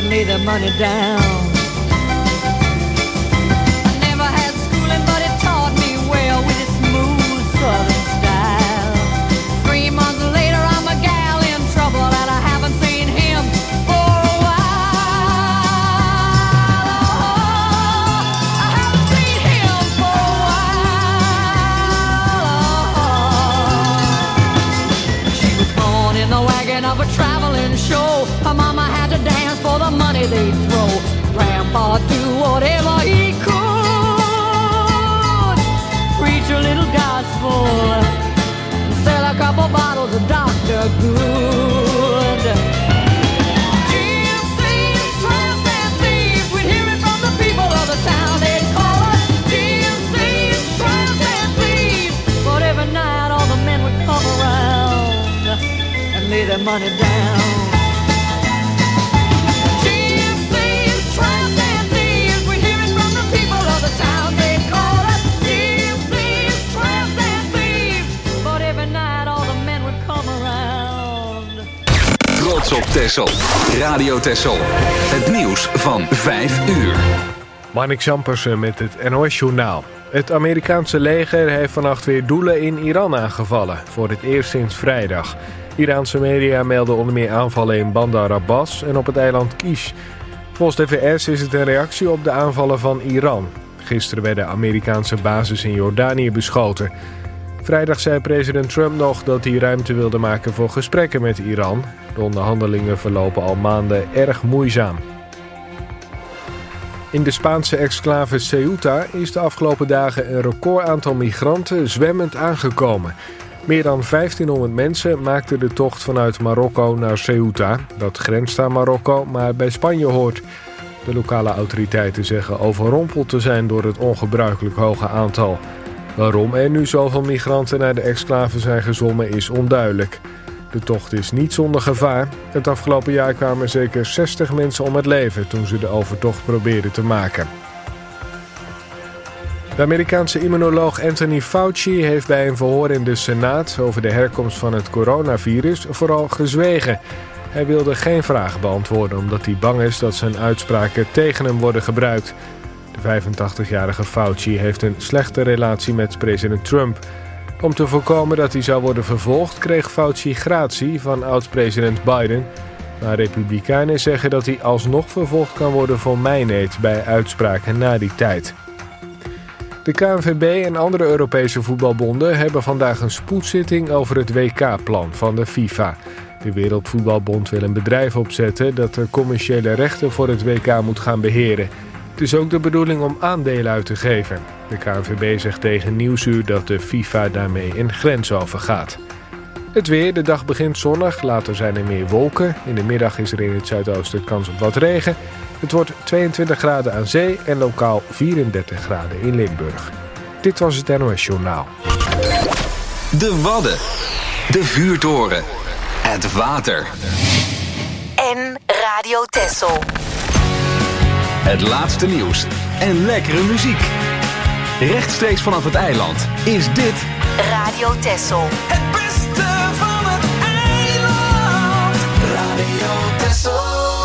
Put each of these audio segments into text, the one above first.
and lay the money down. I never had schooling, but it taught me well with its smooth southern style. 3 months later, I'm a gal in trouble, and I haven't seen him for a while. Oh, I haven't seen him for a while. She was born in the wagon of a traveling show. Her mama had to dance for the money they'd throw. Grandpa do whatever he could. Preach a little gospel. Sell a couple bottles of Dr. Good. Gypsies, tramps, and thieves. We'd hear it from the people of the town. They'd call us gypsies, tramps, and thieves. But every night all the men would come around and lay their money down. Gypsies, tramps, and thieves. We'd hear it from the people of the town. They'd call us gypsies, tramps, and thieves. But every night all the men would come around. Trots op Texel. Radio Texel. Het nieuws van 5 uur. Marnik Zampersen met het NOS-journaal. Het Amerikaanse leger heeft vannacht weer doelen in Iran aangevallen. Voor het eerst sinds vrijdag. Iraanse media melden onder meer aanvallen in Bandar Abbas en op het eiland Kish. Volgens de VS is het een reactie op de aanvallen van Iran. Gisteren werden Amerikaanse bases in Jordanië beschoten. Vrijdag zei president Trump nog dat hij ruimte wilde maken voor gesprekken met Iran. De onderhandelingen verlopen al maanden erg moeizaam. In de Spaanse exclave Ceuta is de afgelopen dagen een recordaantal migranten zwemmend aangekomen. Meer dan 1500 mensen maakten de tocht vanuit Marokko naar Ceuta. Dat grenst aan Marokko, maar bij Spanje hoort. De lokale autoriteiten zeggen overrompeld te zijn door het ongebruikelijk hoge aantal. Waarom er nu zoveel migranten naar de exclave zijn gezwommen is onduidelijk. De tocht is niet zonder gevaar. Het afgelopen jaar kwamen zeker 60 mensen om het leven toen ze de overtocht probeerden te maken. De Amerikaanse immunoloog Anthony Fauci heeft bij een verhoor in de Senaat over de herkomst van het coronavirus vooral gezwegen. Hij wilde geen vragen beantwoorden omdat hij bang is dat zijn uitspraken tegen hem worden gebruikt. De 85-jarige Fauci heeft een slechte relatie met president Trump. Om te voorkomen dat hij zou worden vervolgd kreeg Fauci gratie van oud-president Biden. Maar republikeinen zeggen dat hij alsnog vervolgd kan worden voor mijneed bij uitspraken na die tijd. De KNVB en andere Europese voetbalbonden hebben vandaag een spoedzitting over het WK-plan van de FIFA. De Wereldvoetbalbond wil een bedrijf opzetten dat de commerciële rechten voor het WK moet gaan beheren. Het is ook de bedoeling om aandelen uit te geven. De KNVB zegt tegen Nieuwsuur dat de FIFA daarmee een grens overgaat. Het weer, de dag begint zonnig, later zijn er meer wolken. In de middag is er in het zuidoosten kans op wat regen. Het wordt 22 graden aan zee en lokaal 34 graden in Limburg. Dit was het NOS Journaal. De Wadden. De Vuurtoren. Het water. En Radio Texel. Het laatste nieuws en lekkere muziek. Rechtstreeks vanaf het eiland is dit Radio Texel. Het beste van het eiland. Radio Texel.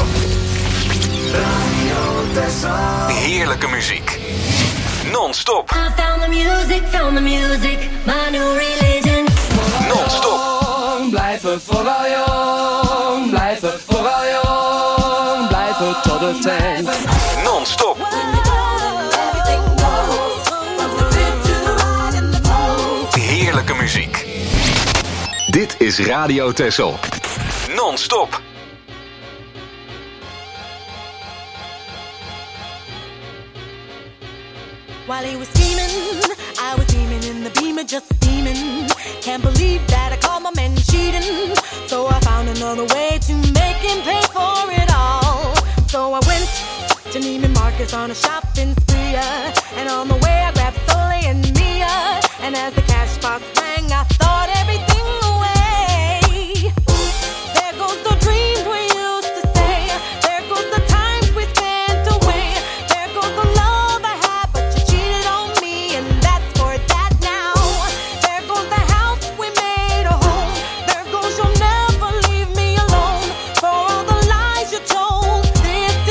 Radio Texel. heerlijke muziek. Non-stop. I found the music, my new religion. Non-stop. Blijf het vooral jong, blijf het vooral jong, blijf het tot het eind. Non-stop. Heerlijke muziek. Dit is Radio Texel. Non-stop. While he was scheming, I was beaming in the beamer, just steaming. Can't believe that I caught my man cheating. So I found another way to make him pay for it all. So I went to Neiman Marcus on a shopping spree. And on the way I grabbed Soleil and Mia. And as the cash box rang, I thought everything away. There goes the dreams we used to say. There goes the times we spent away. There goes the love I had, but you cheated on me, and that's for that now. There goes the house we made a home. There goes you'll never leave me alone. For all the lies you told, this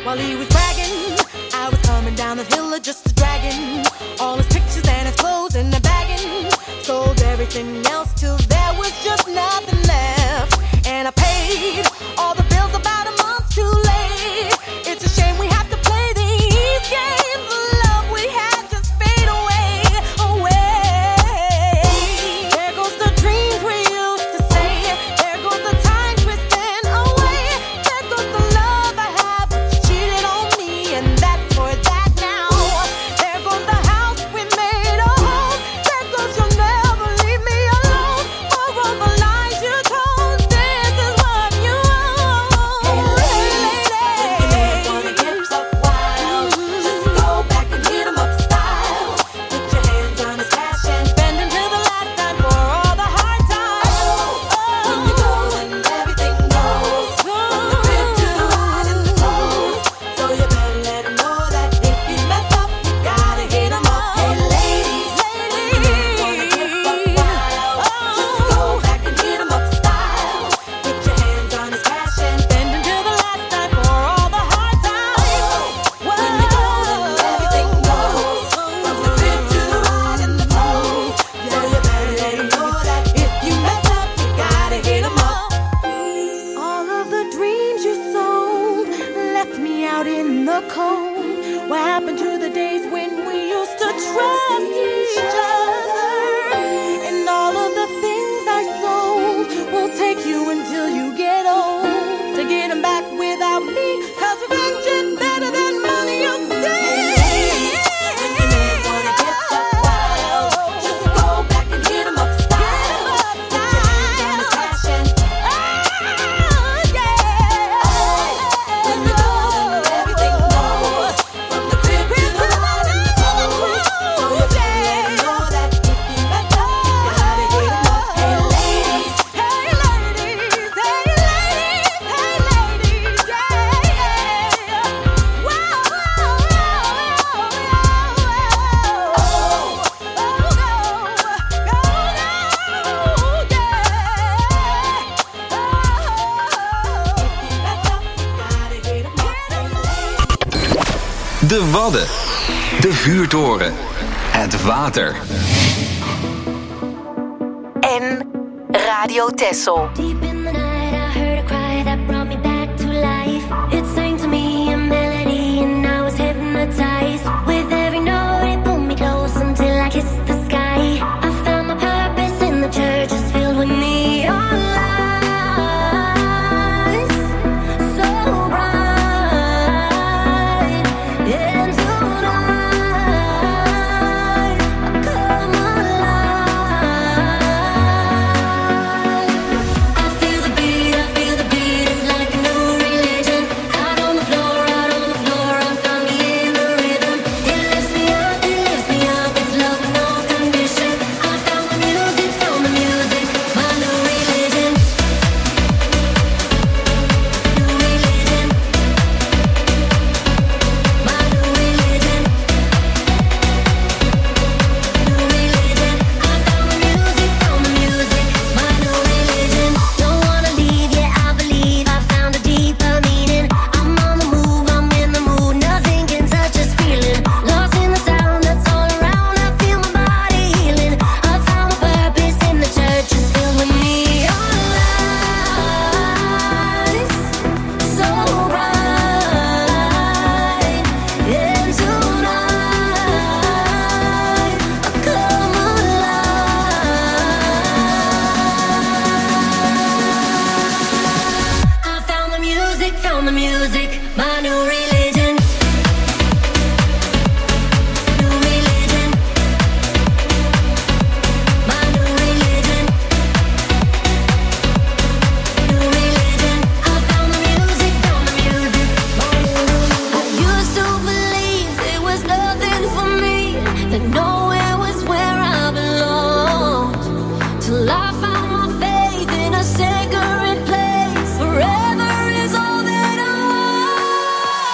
While he was bragging, I was coming down the hill just a dragging all his pictures and his clothes in the bagging. Sold everything else till there was just nothing left. And I paid all the bills about a month too late. It's a shame we have to play these games. The love we had just fade away, away. There goes the dreams we used to say. There goes the time twisting away. There goes the love I had, but you cheated on me, and that's for that now. There goes the house we made a home. There goes you'll never leave me alone. For all the lies you told, this is what you owe. Hey lady, when you wanna get up wild, just go back and hit 'em up style. Put your hands on his cash and spend until the last time for all the hard times. When you go and everything goes, from the crib to the ride and the clothes. So you better let him know that if you mess up, you gotta hit 'em up. Hey ladies, when you wanna get up wild, just go back and hit 'em up style. Put your hands on his cash and spend until the last time for all the hard times. When you go and everything goes, from the crib to the ride and the clothes. So you better let him know that if you mess up, you gotta hit 'em up. All of the dreams you sold left me out in the cold. What happened to the days when we used to trust each other? And all of the things I sold will take you until you get old to get 'em back without me. 'Cause revenge is better than money, you see. When you wanna get up wild, just go back and hit 'em up style. Put your hands on his cash and when you go and everything goes, from the crib to the ride and the clothes. So you better let him know that if you mess up, you gotta hit 'em up. Hey ladies, hey ladies, hey ladies, hey ladies, yeah. Whoa, De Wadden. De vuurtoren. Het water. En Radio Texel. Deep in the night, I heard a cry that brought me back to life. It sang to me a melody, and I was hypnotized. With every note, it pulled me close until I kissed the sky. I found my purpose in the church, it's filled with neon lights, so bright. And tonight, I come alive. I feel the beat, it's like a new religion. Out on the floor, I found me in the rhythm. It lifts me up, it's love with no condition. I found the music, my new religion. New religion. My new religion. New religion. I found the music, my new religion. Don't wanna leave, yeah, I believe I found a deeper meaning. I'm on the move, I'm in the mood, nothing can touch this feeling. Lost in the sound that's all around, I feel my body healing. I found my purpose in the church, it's filled with neon lights, so bright. And tonight, I come alive. I found the music, my new religion. New religion. My new religion. New religion. I found the music, my new religion. I used to believe there was nothing for me, that nowhere was where I belonged. Till I found my faith in a sacred place. Forever is all that I want.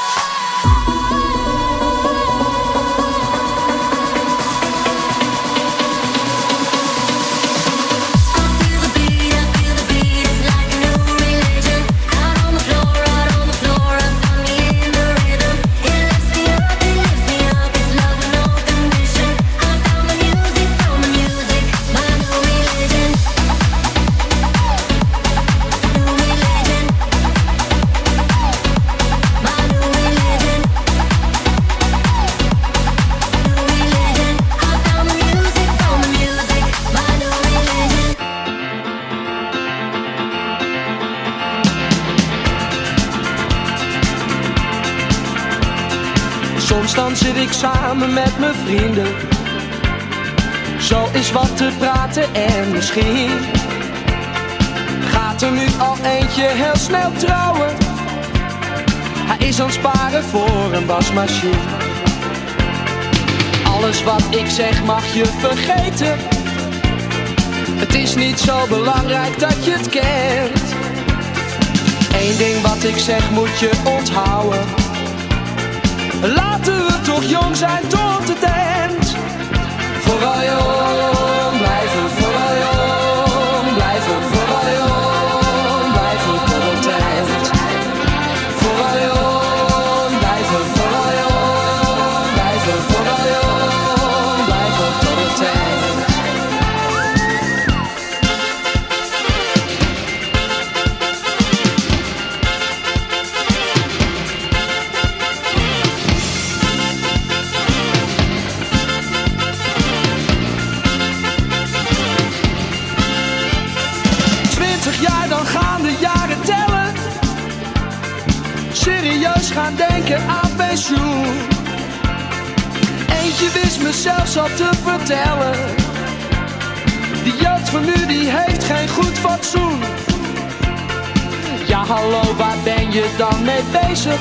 Soms dan zit ik samen met mijn vrienden, zo is wat te praten en misschien gaat er nu al eentje heel snel trouwen. Hij is aan het sparen voor een wasmachine. Alles wat ik zeg mag je vergeten. Het is niet zo belangrijk dat je het kent. Eén ding wat ik zeg moet je onthouden. Laten we toch jong zijn tot het eind. Vooral jong blijven, vooral jong blijven, vooral jong blijven tot het eind. Vooral jong blijven, vooral jong blijven, vooral jong blijven tot het eind. Serieus gaan denken aan pensioen. Eentje wist me zelfs al te vertellen. Die jeugd van nu die heeft geen goed fatsoen. Ja hallo, waar ben je dan mee bezig?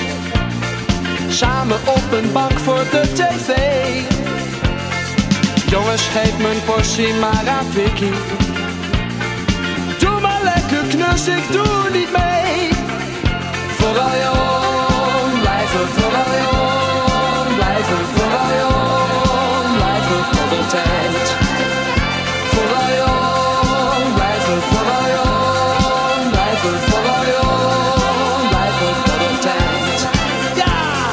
Samen op een bank voor de tv. Jongens, geef mijn portie maar aan Vicky. Doe maar lekker knus, ik doe niet mee. Vooral jong blijven, vooral jong blijven, vooral jong blijven tot het eind. Vooral jong blijven, vooral jong blijven, vooral jong blijven tot het eind. Ja!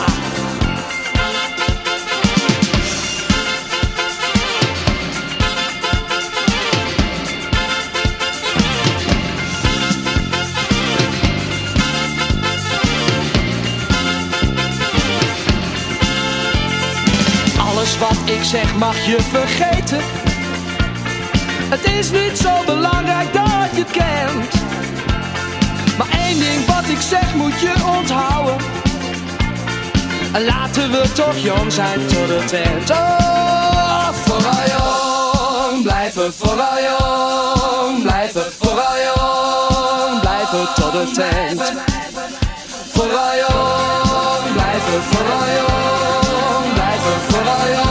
Wat ik zeg mag je vergeten. Het is niet zo belangrijk dat je het kent. Maar één ding wat ik zeg moet je onthouden. Laten we toch jong zijn tot het eind. Oh, vooral jong blijven, vooral jong blijven, vooral jong blijven tot het eind. Vooral jong blijven, vooral jong blijven, vooral jong.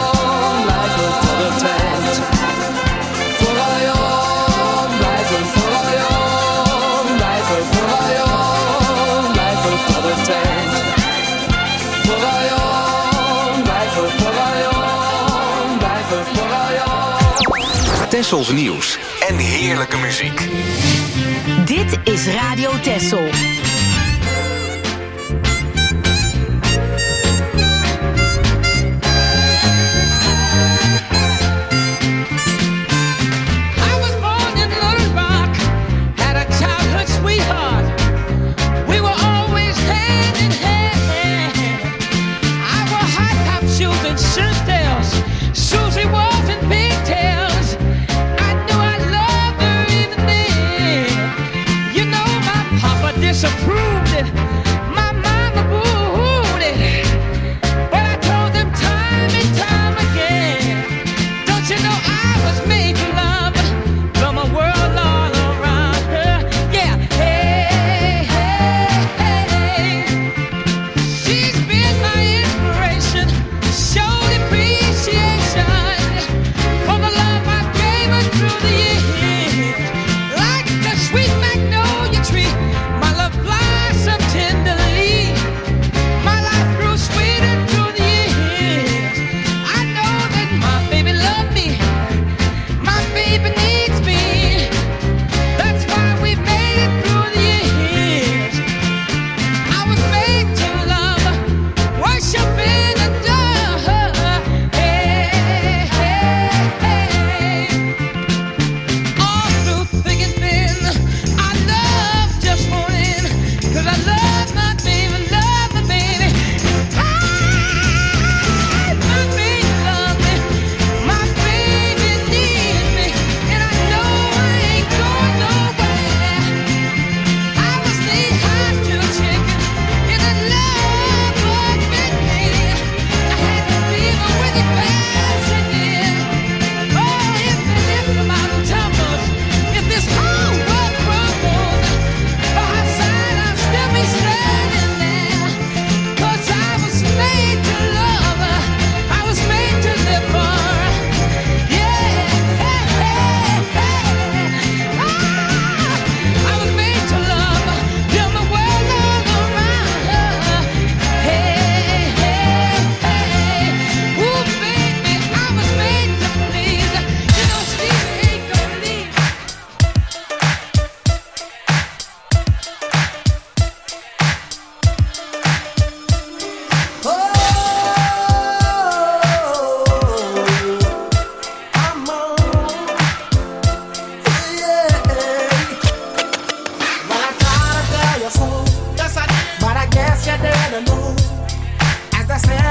Tessels nieuws en heerlijke muziek. Dit is Radio Tessel. Disapprove.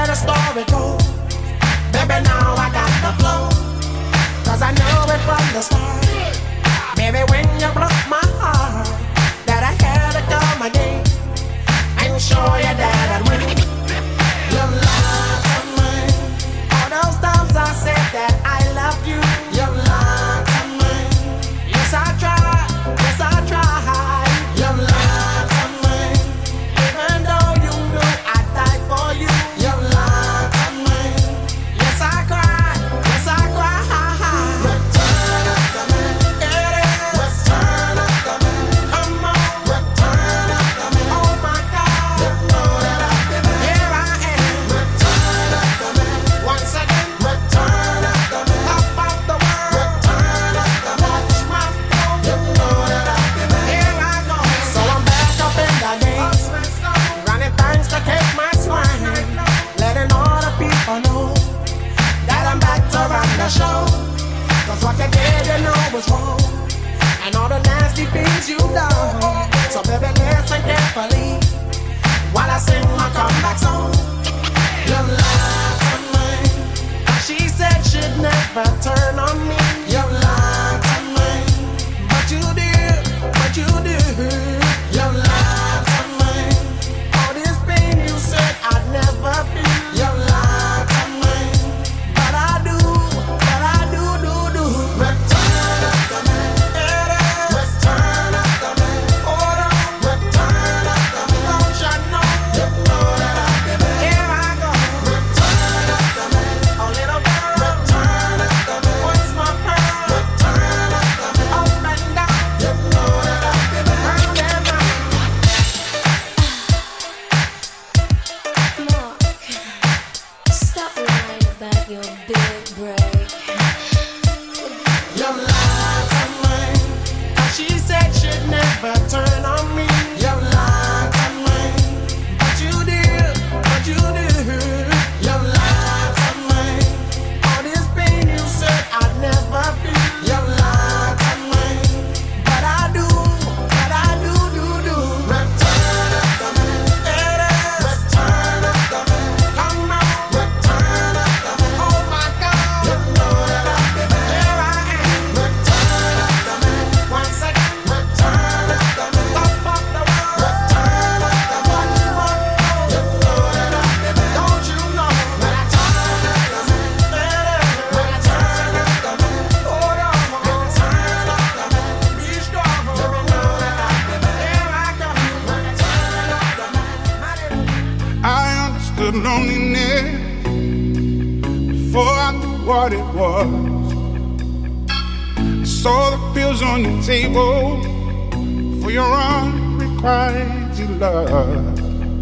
where the story goes. Baby, now I got the flow, 'cause I know it from the start. Baby, when you broke my heart, that I had to come again and show you that I'd win. Your love of mine. All those times I said that I love you. Your love of mine. Yes, I tried. Yes, I tried. Your love of mine. Even though you knew I'd die for you. Your love of mine. Yes, I cried. Yes, I cried. Return of the man. It is. Return of the man. Come on. Return of the man. Oh my God. You know that I've been there. Here I am. Return of the man. Once again. Return of the man. Top of the world. Return of the man. Watch my flow. You know that I've been there. Here I go. So I'm back up in the game. Running things to take my swing. Letting all the people know that I'm back to run the show. 'Cause what you did, you know was wrong. And all the nasty things you done. So baby, listen carefully while I sing my comeback song. Your love of mine. She said she'd never turn on me. Your love of mine. But you did, but you did. Your love of mine. All this pain you said I'd never feel. Your love of mine. But I do, do. Return of the man. It is. Return of the man. Hold on. Return of the man. Don't you know? You know that I've been there. Here I go. Return of the man. Oh little girl. Return of the man. What's my pearl? Return of the man. Up and down. You know that I've been there. Round and round. Mark, stop lying about your big break. Your love of mine. She said she'd never turn on me. Your love of mine. But you did, but you did. Your love of mine. All this pain you said I'd never feel. Your love of mine. But I do, do. Return of the man. It is. Return of the man. Come on. Return of the man. Oh my God. You know that I've been there. Here I am. Return of the man. Once again. Return of the man. Top of the world. Return of the man. You know that I've been there. Don't you know? Return of the man. It is. Return of the man. Hold on. Return of the man. Be strong. You know that I've been there. Here I come. Return of the man. I understood loneliness before I knew what it was. I saw the pills on your table for your unrequited love.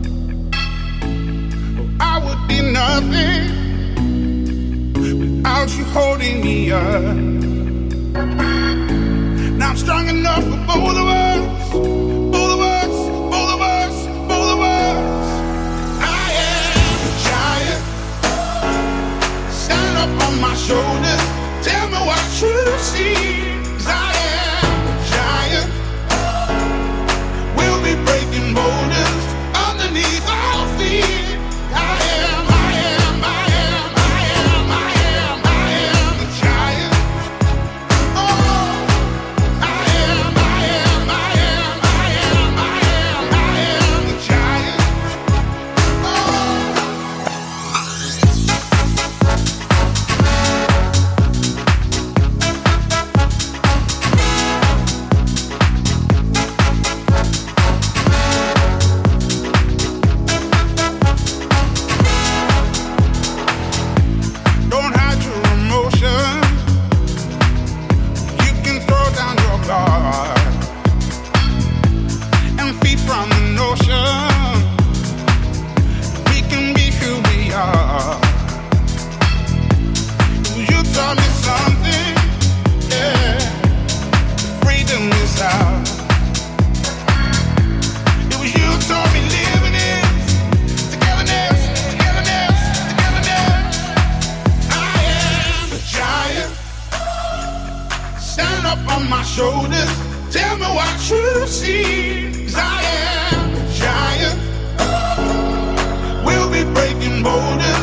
Oh, I would be nothing without you holding me up. Now I'm strong enough for both of us. Both of us, both of us, both of us. I am a giant. Stand up on my shoulders. Tell me what you see. 'Cause I am a giant. We'll be breaking boulders underneath our feet. I am a giant. Oh, I am a giant. Don't hide your emotions. You can throw down your guard and feed from the notion we can be who we are. You taught me something, yeah. Freedom is ours. It was you who taught me living is togetherness. I am a giant. Stand up on my shoulders. Tell me what you see. 'Cause I am a giant. We'll be breaking boulders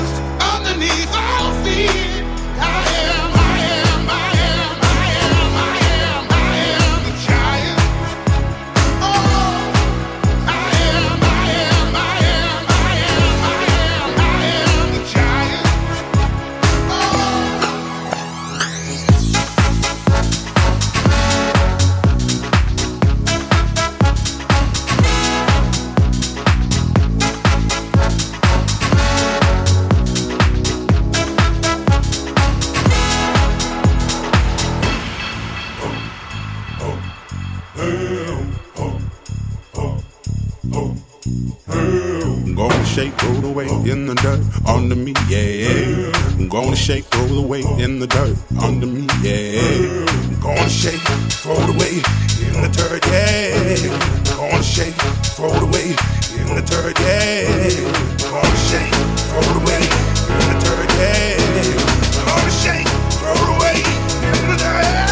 gonna shake, throw the weight in the dirt under me, yeah. I'm gonna shake, throw the weight in the dirt under me, yeah. I'm gonna shake, throw the weight in the dirt, yeah. I'm gonna shake, throw the weight in the dirt, yeah. I'm gonna shake, throw the weight in the dirt, yeah. I'm gonna shake, throw the weight in the dirt.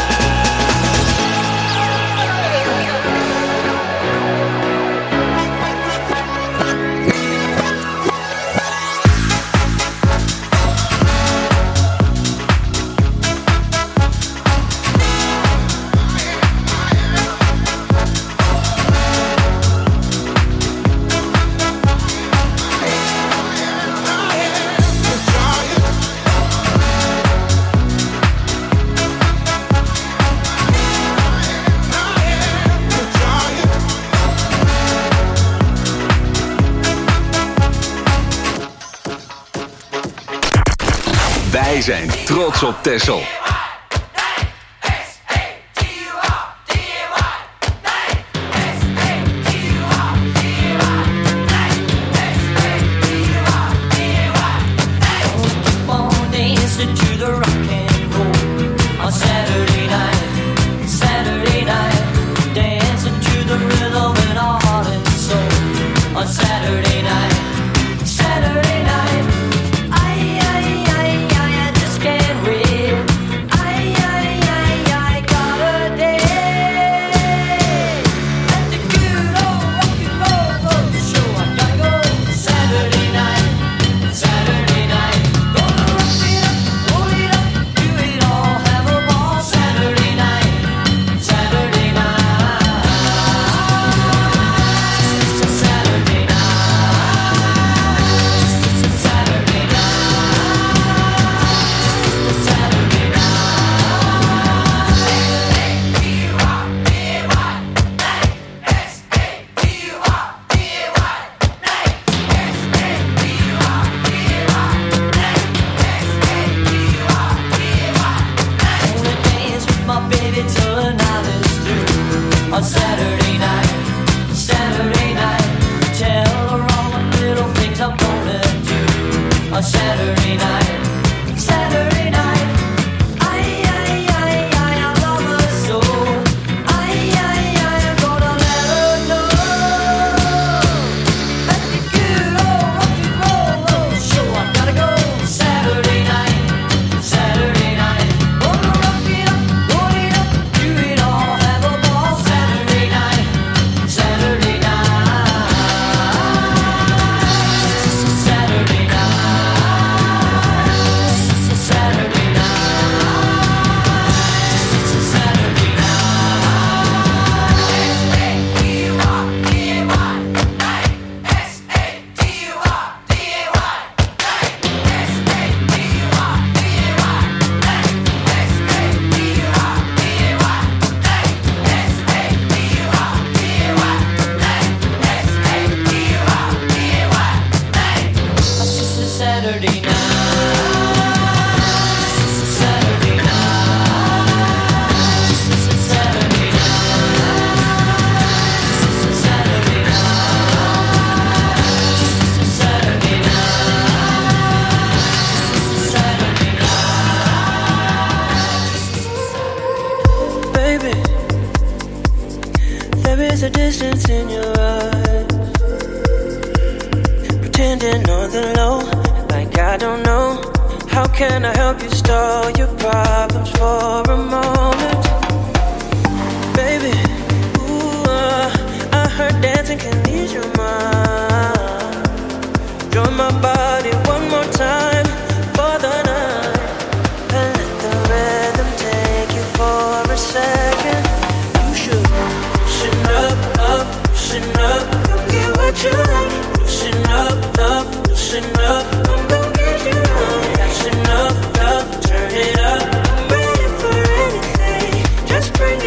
Wij zijn trots op Texel.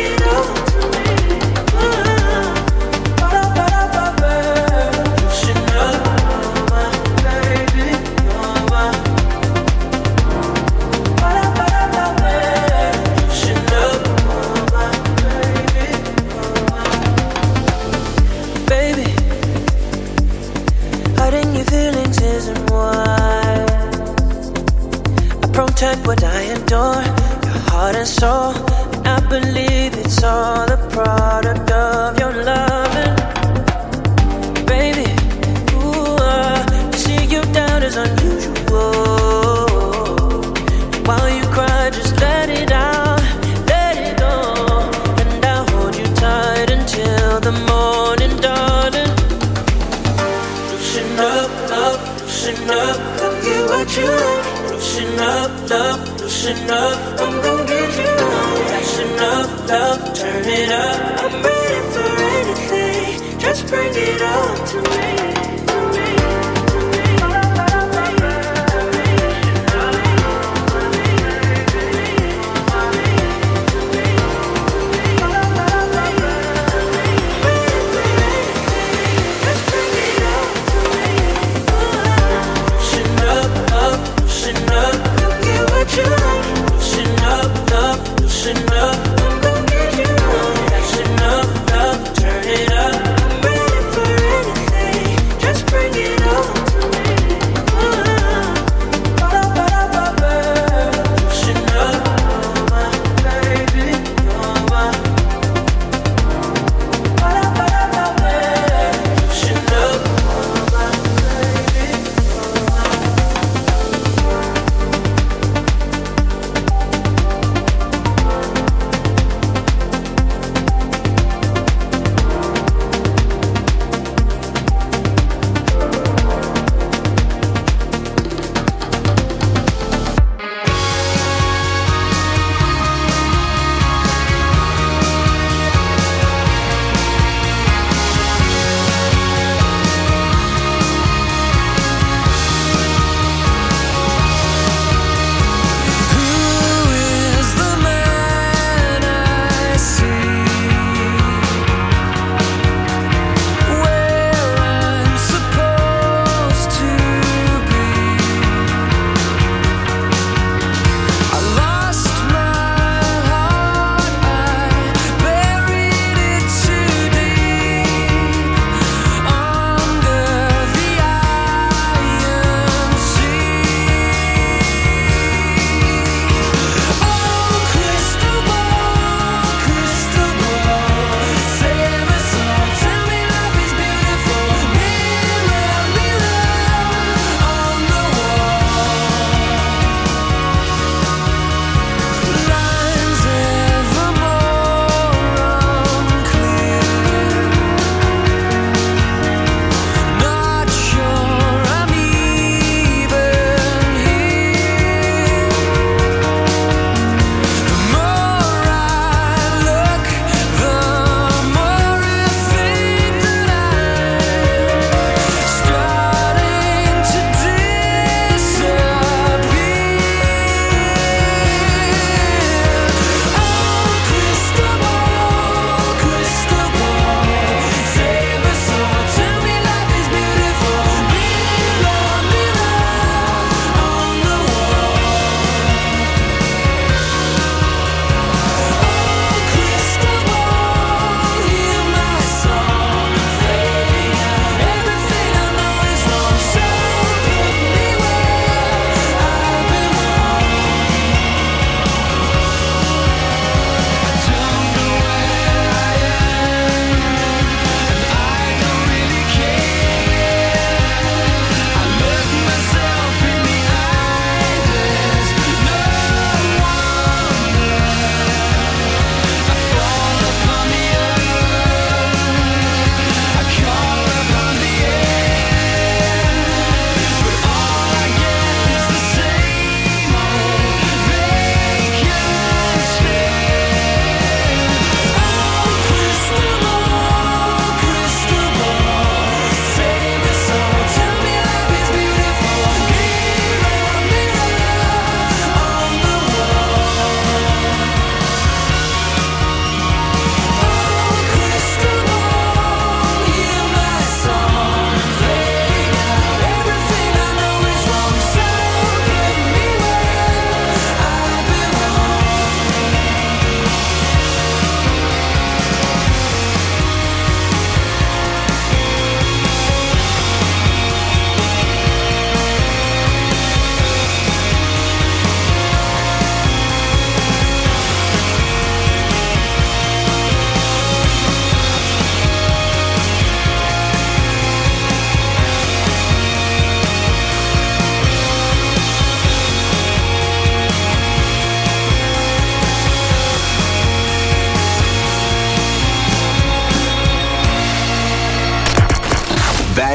Loosen Hurting your feelings isn't wise. I protect what I adore, your heart and soul. I believe it's all a product of your loving. Baby, ooh, to see you down is unusual. While you cry, just let it out, let it go. And I'll hold you tight until the morning, darling. Loosen up, love, loosen up. I'll get what you like. Loosen up, love, loosen up. I'm gon' get you right. That's enough, love, turn it up. I'm ready for anything. Just bring it on to me.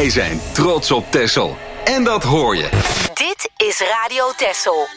Wij zijn trots op Texel. En dat hoor je. Dit is Radio Texel.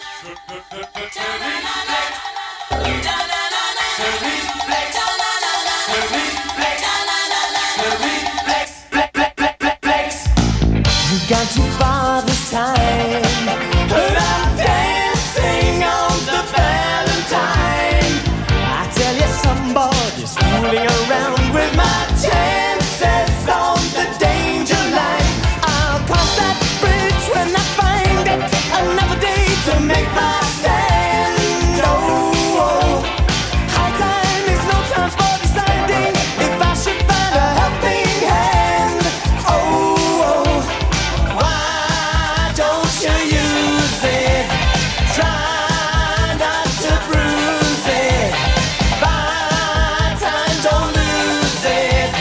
You got too far this time. I'm dancing on the Valentine. I tell you, somebody's fooling around with my chances on the danger line. I'll cross that bridge when I find it. Another day to make my stand. Oh, high time is no time for deciding if I should find a helping hand. Oh, why don't you use it? Try not to bruise it. Buy time, don't lose it.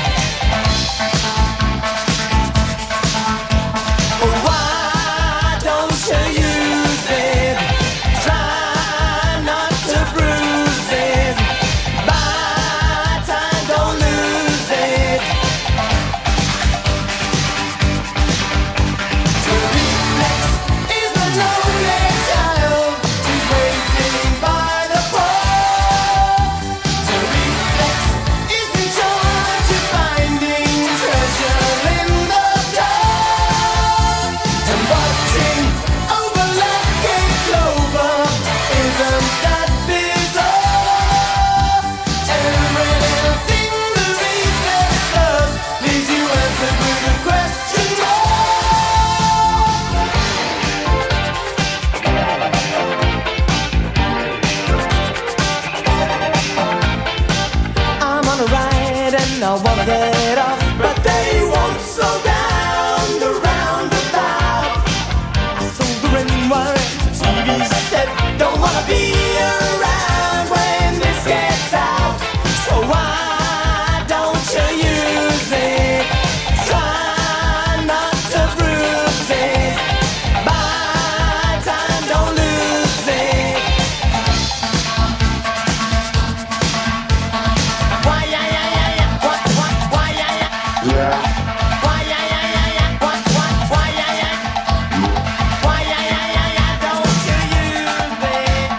Why don't you use it? Try not to bruise it. Buy time, don't lose it. To reflex is a lonely child who's waiting by the pole. To reflex is in charge of finding treasure in the dark. And watching over lucky clover isn't that bizarre? Every little thing the reflex does leaves you answered with a question mark. I'm on a ride and I wanna get off, but they won't slow down the roundabout. I sold the ring wire, the TV set, don't wanna be around when this gets out. So why don't you use it? Try not to bruise it. Buy time, don't lose it. Why, yeah, yeah, yeah, yeah. What, why, yeah, yeah. Why, yeah, yeah, yeah, yeah. What, why, yeah, yeah. Why, yeah, yeah, yeah, yeah. Don't you use it?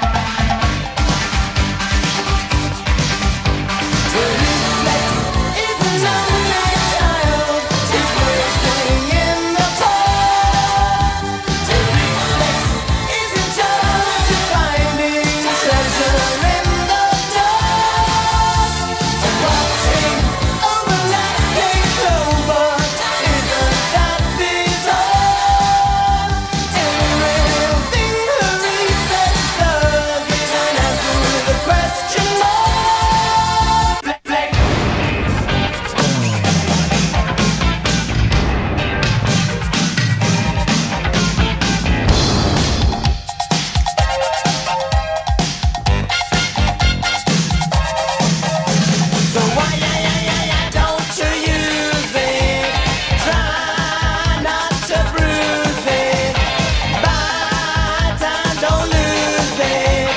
To reflex is a lonely child who's waiting in the cold. To reflex is in charge of finding treasure in the dark. And watching over lucky clover isn't that bizarre? Every little thing the reflex does is an answer with a question mark. Reflex. So why, yeah, yeah, yeah, yeah, don't you use it? Try not to bruise it. Buy time, don't lose it.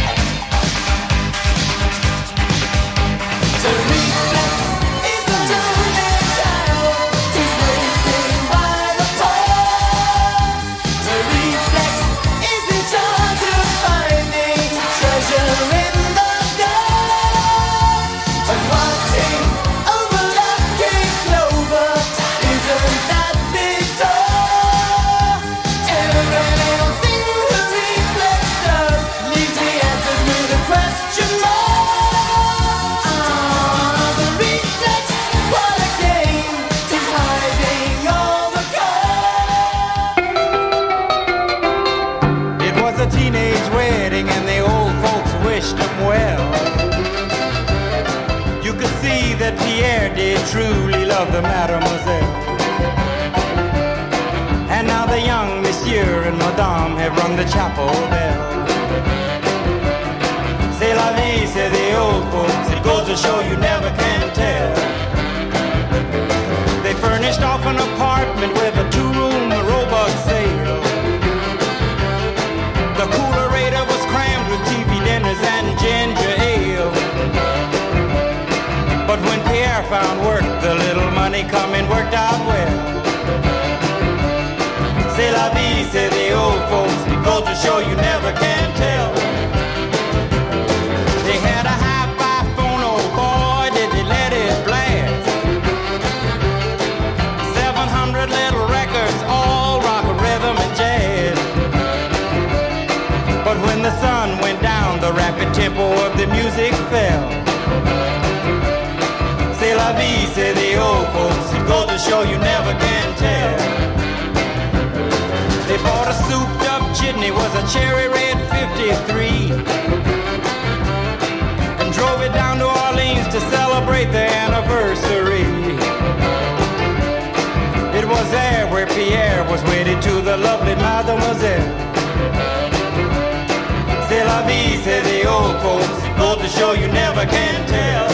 To reflex is a lonely child who's waiting by the pole. To reflex is in charge of finding treasure in the dark. And watching over lucky clover isn't that bizarre? Every little thing the reflex does leaves me answered with a question mark. The reflex, what a game, is hiding all the cards. It was a teenage wedding and the old folks wished him well. You could see that Pierre did truly love the mademoiselle. And now the young monsieur and madame have rung the chapel bell. C'est la vie, say the old folks, it goes to show you never can tell. They furnished off an apartment with a two-room robot sale. The coolerator was crammed with TV dinners and ginger ale. But when Pierre found work, the little money coming worked out well. la vie, say the old folks. It goes to show you never can tell. They had a hi-fi phone, oh boy, did they let it blast. 700 little records, all rock, rhythm, and jazz. But when the sun went down, the rapid tempo of the music fell. C'est la vie, say the old folks. It goes to show you never can tell. They bought a souped up jitney, was a cherry red 53, and drove it down to Orleans to celebrate their anniversary. It was there where Pierre was wedded to the lovely Mademoiselle. C'est la vie, say the old folks. It goes to show you never can tell.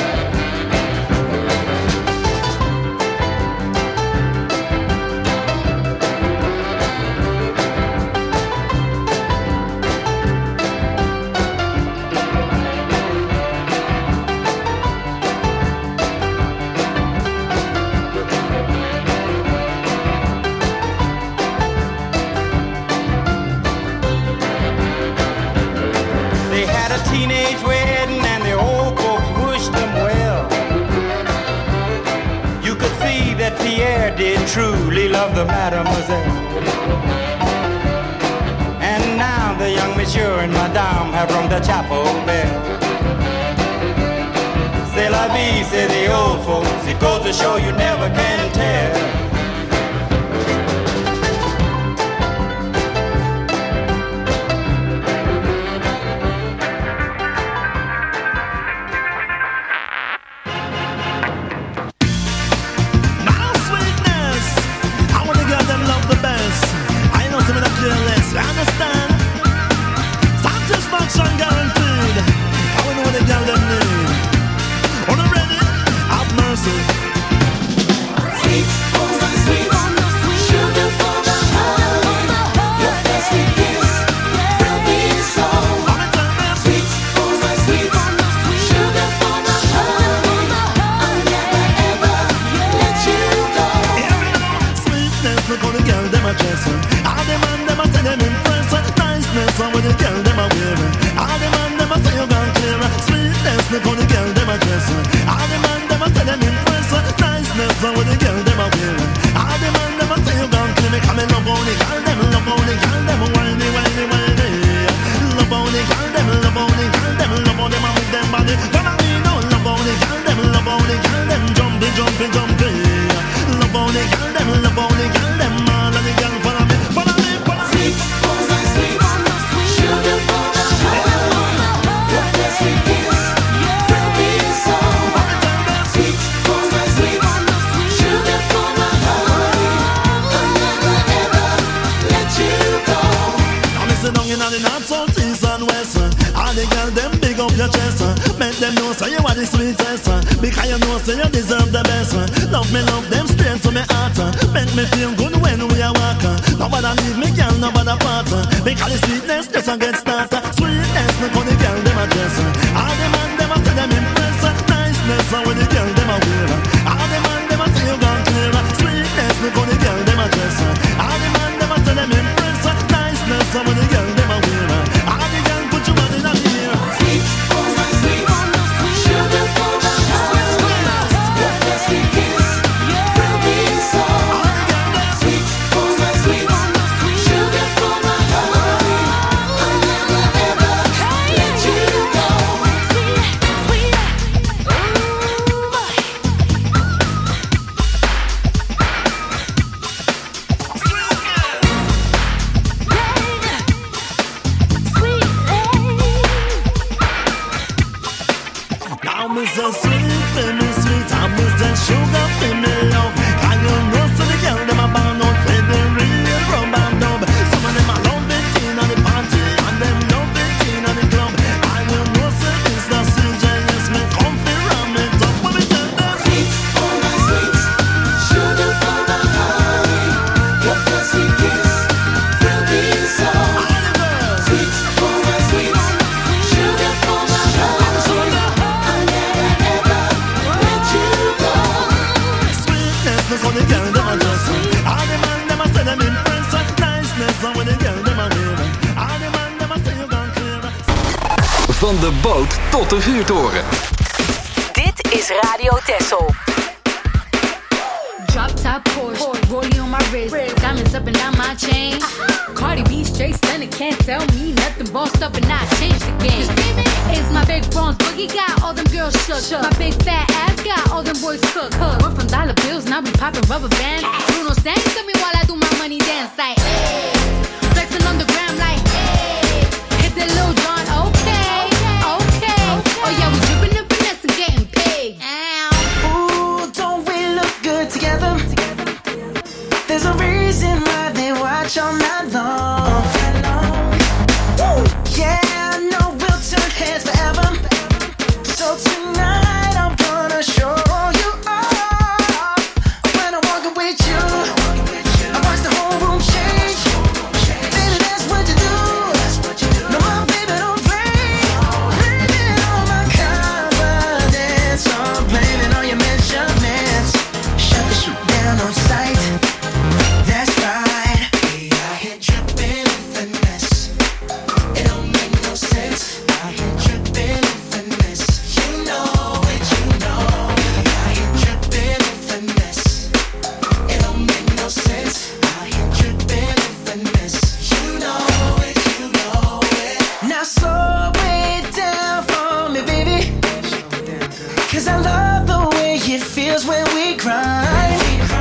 Teenage wedding and the old folks wished them well. You could see that Pierre did truly love the mademoiselle. And now the young monsieur and madame have rung the chapel bell. C'est la vie, say the old folks. It goes to show you never can tell. Understand? Satisfaction guaranteed. I will know what the girl them need. On the ready, have mercy. Sweet, oh my sweet, sugar for the heart. Your thirsty kiss will be so. Sweet, oh my sweet, sugar for the heart. I'll never ever let you go. Sweetness, look how the girl them a dressing. All the man them a say them impress. Niceness, how the girl them a wearing. All the man them a say you gone clear. Sweetness, look how the girl them a dressing. All the man them a say them impress. Niceness, how the girl them a wearing. All the man them a say you gone clear. Come and love on the girl them, love on the girl them, whiny, whiny, whiny. Love on the girl them, love on the girl them, love on them and with them body. Follow me now, love on the girl them, love on the girl them, jumpy, jumpy, jumpy. Love on the girl them, love on the girl them, all of the girl follow me, follow me, follow me. Sweet, oh my sweet, sugar for the heart. Your thirsty kiss will be so. Sweet, oh my sweet, sugar for the heart. I'll never ever let you go. Now listen down in the north, south, east and west. All the girl them big up your chest. Make them know say you are the sweetest. Because you know say you deserve the best. Love me, love them straight to me heart. Make me feel good when we are walking. Nobody leave me, girl, nobody part. Because the sweetness just a get started. Sweetness, look how the girl them a dress. All the man them a say them impress. Niceness, how the girl them a wear. All the man them a say you gone clear. Sweetness, look how the girl them a dress. All the man them a say them impress. Niceness, how the girl them a wear. All the girl put your body in the air. Sweet, oh my sweet, sugar for the heart. Your thirsty kiss will be so. Sweet, oh my sweet, sugar for the heart. I'll never ever let you go. Now me so sweet, for me sweet, I me so sugar for me love. And you know so the girl them a band out for the real rub and dub. Some of them a love it in on the party, and them love it in on the club. And you know so it's the CJ, yes me come fi ram it up when me tell them. Sweet, oh my sweet, sugar for the heart. Your thirsty kiss will be so. Sweet, oh my sweet, sugar for the heart. I'll never ever let you go. Van de boot tot de vuurtoren. Dit is Radio Texel. Drop top Porsche, rollie on my wrist, diamonds up and down my chain. Cardi B straight stunning, can't tell me nothing. Bossed up and I changed the game. It's my big bronze boogie, got all them girls shook. My big fat ass got all them boys cooked. We're from dollar bills, now we popping rubber bands. Bruno sang to me while I do my money dance like, hey. Flexing on the gram like, hey. Hit the Lil Jon, okay. Oh yeah, we dripping and finesse and getting paid. Ooh, don't we look good together? There's a reason why they watch all night long. Woo! Yeah, no, we'll turn heads forever. So tonight I'm gonna show you off. When I'm walking with you, I watch the whole room change. Baby, that's what you do. No, my baby don't play. Blaming on my confidence, or blaming on your measurements. Shut the shit down on sight. That's right. We out here dripping in finesse. It don't make no sense. Out here dripping in finesse. You know it, you know. We out here dripping in finesse. It don't make no sense. Out here dripping in finesse. You know it, you know it. Now slow it down for me, baby. 'Cause I love the way it feels when we grind.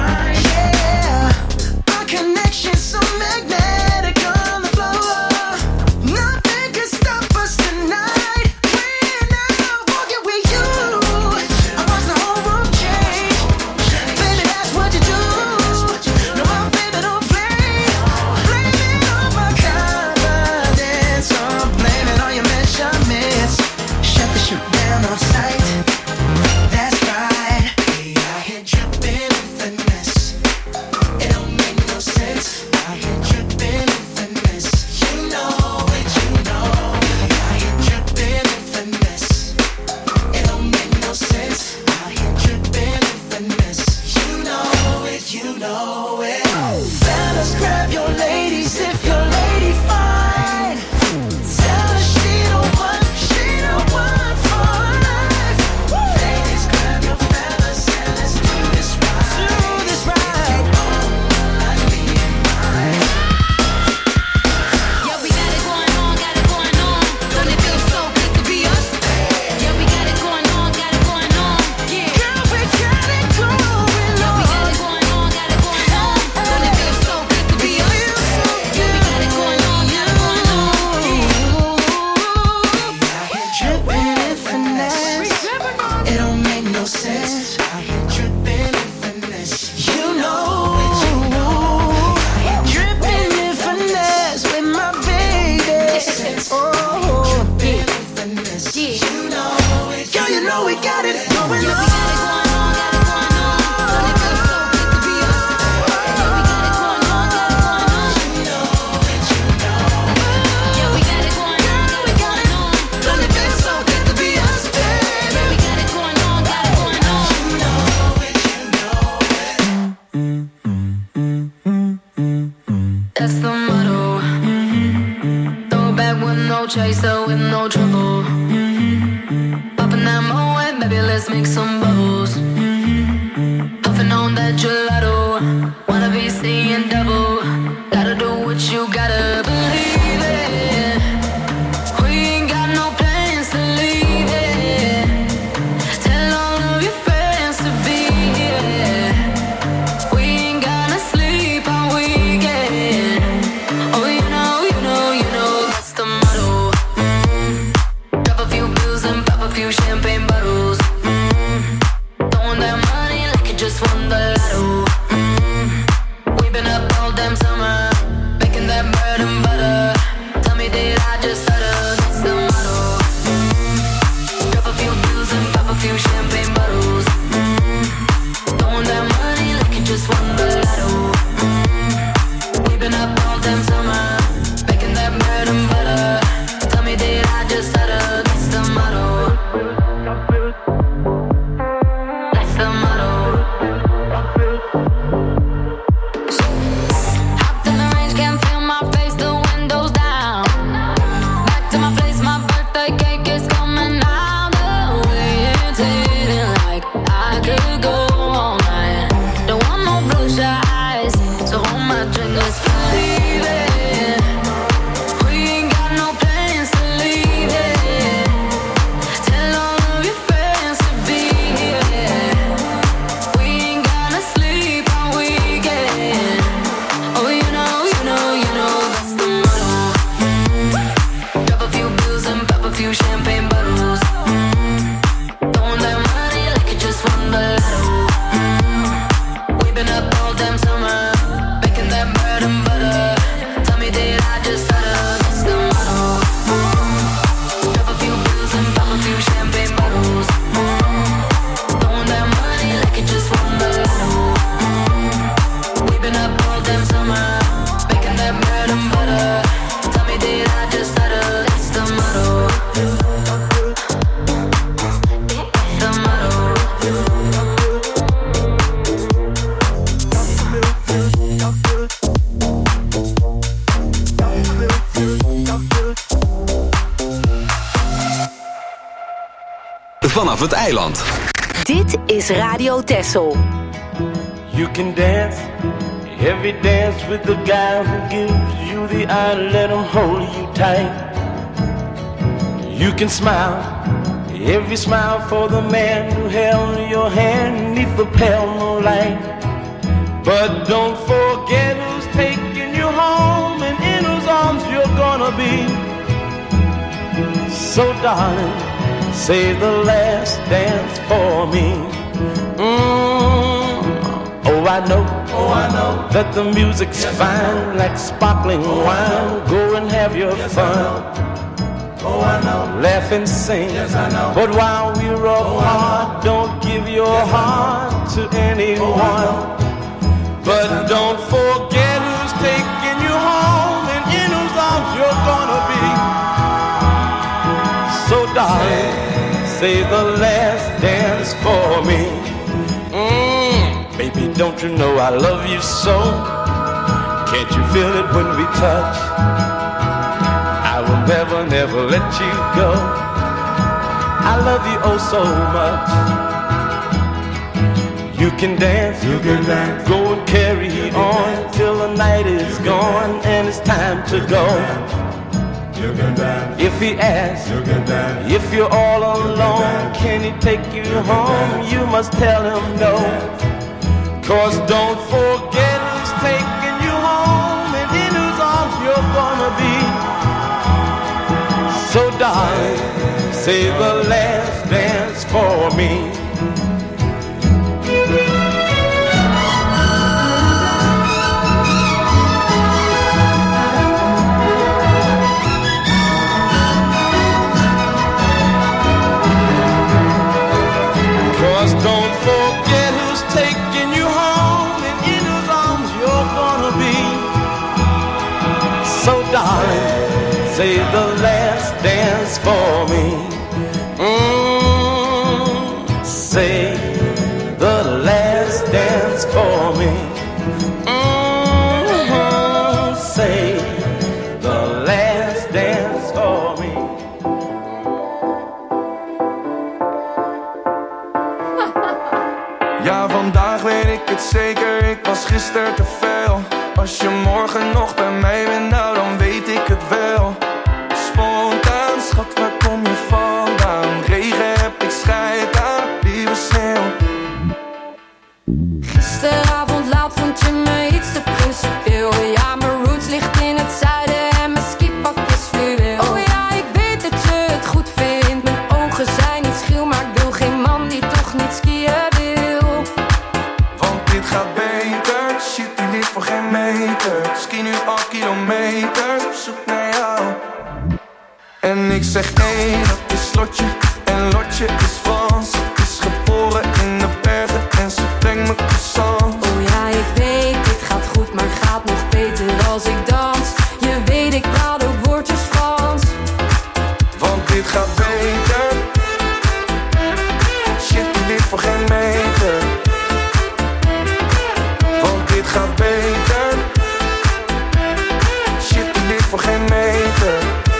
Yeah, our connection's so magnetic on the floor. Nothing can stop us tonight. We're now walking with you. I watch the whole room change. Baby, that's what you do. No, my baby don't play. Blaming on my confidence, or blaming on your measurements. Shut the shit down on sight. That's right. We out here dripping in finesse. It don't make no sense. Out here dripping in finesse. You know it, you know. We out here dripping in finesse. It don't make no sense. Out here dripping in finesse. You know it, you know it. Fellas, grab your ladies if your lady fine. Tell her she don't want for life. Ladies, grab your fellas and let's do this right. Do this right. Like me and mine. Yeah, we got it going on, don't it feel so good to be us? Yeah, we got it going on, yeah. Girl, we got it going on. Yeah, we got it going on, don't it feel so good to be us? Yeah, we got it going on, yeah. Dripping in finesse. It don't make no sense. Out here dripping in finesse. You know. Dripping in finesse with my baby. Oh, dripping in finesse. You know it. Girl, you know we got it going on. Don't it feel so good to be us? Yeah, we got it going on, Yeah, we got it going on, don't it feel so good to be us? Yeah, we got it going on, That's the motto. Throw it back with no chaser, with no trouble. Popping that Moet, baby, let's make some bubbles. Puffing on that gelato, wanna be seeing double. Gotta do what you gotta believe it. We ain't got no plans to leave it. Tell all of your friends to be here. We ain't gonna sleep all weekend. Oh, you know, that's the motto. Drop a few bills and pop a few champagne bottles. Throwing that money like you just won the lotto. We've been up all damn summer, making that bread and butter. Tell me, did I just stutter? That's the motto. Drop a few bills and pop a few champagne bottles. Throwing that money like you just won the lotto. We've been up all damn summer, making that bread and butter. Tell me, did I just stutter? That's the motto. That's the motto. Hopped in the range, can't feel my face, the windows down. Back to my place, my birthday cake is vanaf het eiland. Dit is Radio Texel. You can dance, every dance with the guy who gives you the eye, let him hold you tight. You can smile, every smile for the man who held your hand neath the pale moonlight. But don't forget who's taking you home and in whose arms you're gonna be. So darling, save the last dance for me. Oh, I know that the music's fine, like sparkling wine. Go and have your fun. Oh, I know. Laugh and sing. Yes, I know. But while we're apart, don't give your heart to anyone. But don't forget who's taking you home and in whose arms you're gonna be. So darling, save the last dance for me. Baby, don't you know I love you so? Can't you feel it when we touch? I will never, never let you go. I love you oh so much. You can dance, go and carry on till the night is gone and it's time to go. If he asks, if you're all alone, can he take you home? You must tell him no. 'Cause don't forget who's taking you home and in whose arms you're gonna be. So darling, save the last dance for me. Don't forget who's taking you home and in whose arms you're gonna be. So darling, save the last dance for me. Save the last dance for me. Save the last dance for me. Ja, vandaag weet ik het zeker, ik was gisteren te veel. Als je morgen nog bij mij bent, nou dan weet ik het wel. Spontaan, schat, waar kom je vandaan? Regen heb ik scheid aan, lieve sneeuw. Gisteravond laat vond je me iets te principieel. Ja, mijn roots ligt in het zuiden en mijn skipak is fluweel. Oh ja, ik weet dat je het goed vindt. Mijn ogen zijn niet schil, maar ik wil geen man die toch niet skiën wil. Want dit gaat beter, shit die ligt voor geen meter. Ski nu al kilometers, op zoek naar jou. En ik zeg nee, dat is Lotje. En Lotje is Frans. Is geboren in de bergen en ze brengt me croissant. Oh ja, ik weet, dit gaat goed, maar gaat nog beter als ik dans. Je weet, ik praat ook woordjes Frans. Want dit gaat beter. Shit, die ligt voor geen meter. Want dit gaat beter. Shit, die ligt voor geen meter.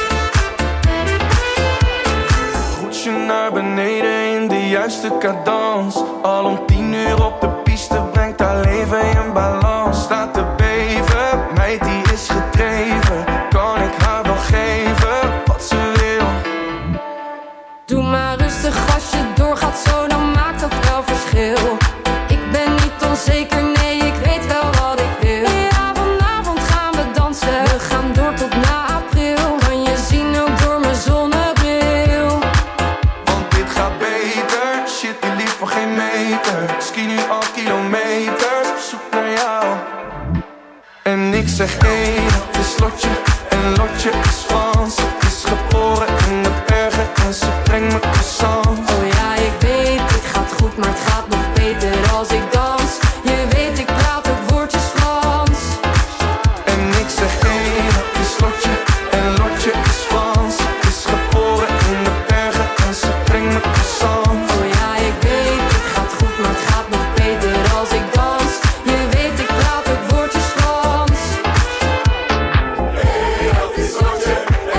Roets je naar beneden in de juiste cadans. Al om 10 uur op de piste brengt haar leven in balans. Staat te beven, meid die is gedreven. Kan ik haar wel geven wat ze wil? Doe maar rustig als je doorgaat zo, dan maakt dat wel verschil. Ik ben niet onzeker, nee, ik weet wel wat ik wil. Ja, vanavond gaan we dansen, we gaan door tot na april. Kan je zien ook door mijn zonnebril. Want dit gaat beter, shit die ligt voor geen meter. Ski nu al kilometers, op zoek naar jou. En ik zeg hey, dat is Lotje. En Lotje is Frans. Is geboren in de bergen en ze brengt me croissant. Oh ja, ik weet, dit gaat goed, maar het gaat nog beter als ik dans. Je weet, ik praat ook woordjes Frans. En ik zeg hey, dat is Lotje. En Lotje is Frans. Is geboren in de bergen en ze brengt me croissant. Oh ja, ik weet, dit gaat goed, maar het gaat nog beter als ik dans. Je weet, ik praat ook woordjes Frans. Hey, dat is Lotje.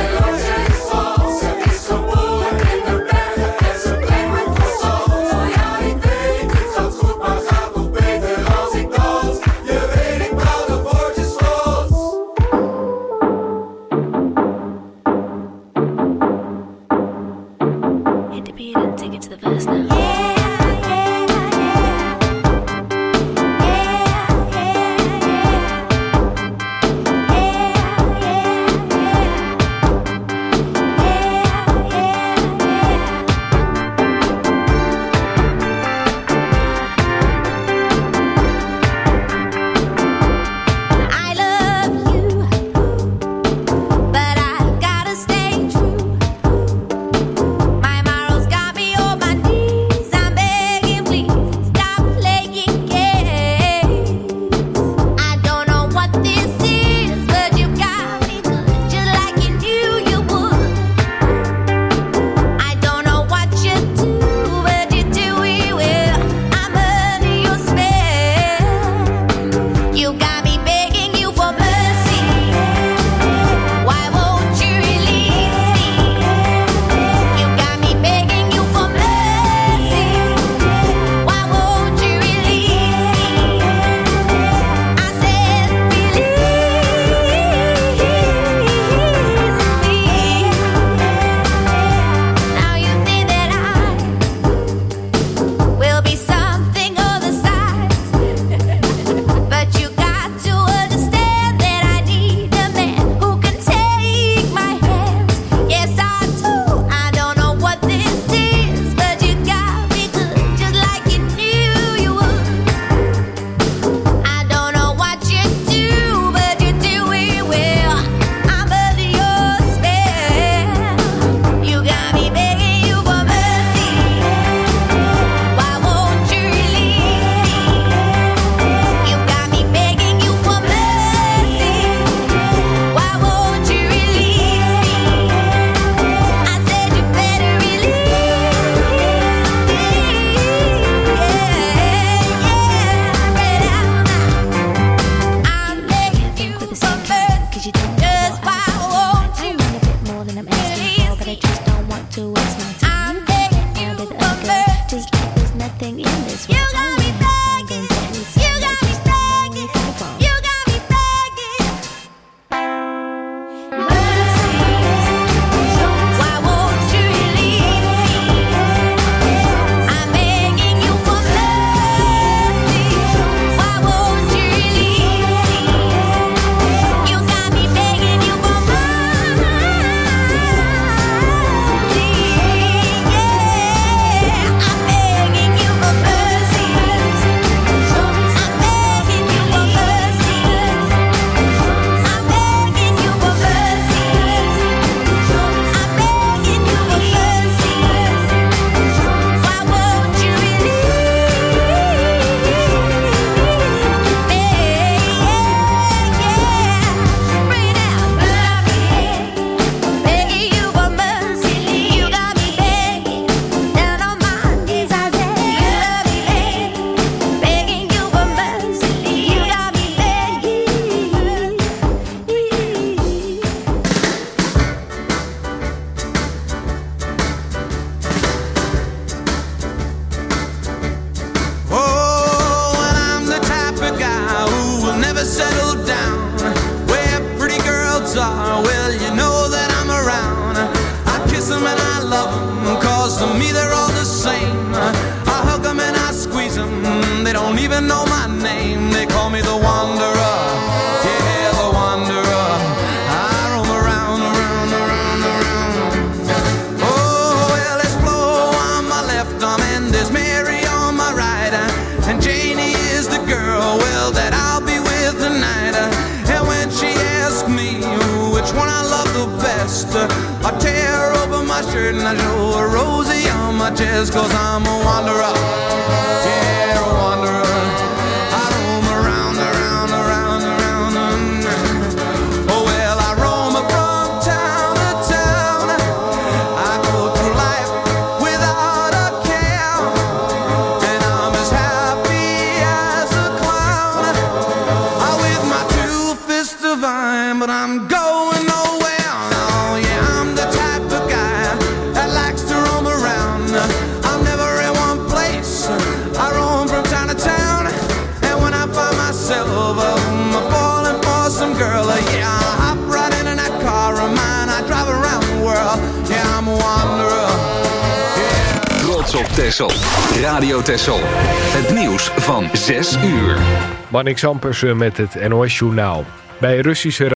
'cause you don't Just why won't you? I want a bit more than I'm asking for, but I just don't want to waste my time. I'm begging you Now, baby, for girl, mercy. just like there's nothing in this world. You got me begging. You got me begging. You got me begging. Mercy. Why won't you release me? I'm begging you for mercy. Why won't you release me? You got me begging you for mercy. Yeah, I'm begging you for mercy. I'm begging you for mercy. I'm begging you for mercy. I'm begging you for mercy. Why won't you release me? Bring it out, begging you for mercy. You got me begging, down on my knees I say, begging you for mercy. You got me begging. Oh, and I'm the type of guy who will never settle down. Where pretty girls are, well, you know that I'm around. I kiss them and I love them, 'cause to me they're all the same. I hug them and I squeeze them, they don't even know my name. They call me the wanderer, yeah, the wanderer. I roam around, around, around, around. Oh, well, there's Flo on my left arm and there's Mary on my right. And Janie is the girl, well, that I'll be with tonight. And when she asks me which one I love the best, I tear open my shirt and I show her Rosie on my chest. 'Cause I'm a wanderer, yeah, a wanderer. I roam around, around, around, around. Oh, well, I roam from town to town. I go through life without a care, and I'm as happy as a clown. I'm with my two fists divine, but I'm going nowhere. Oh, yeah, I'm the type of guy that likes to roam around. I'm never in one place. I roam from town to town, and when I find myself I'm falling for some girl, yeah, I hop right in that car of mine. I drive around the world. Yeah, I'm a wanderer. Trots op Texel. Radio Texel. Het nieuws van 6 uur. Marnix Ampersen met het NOS Journaal. Bij Russische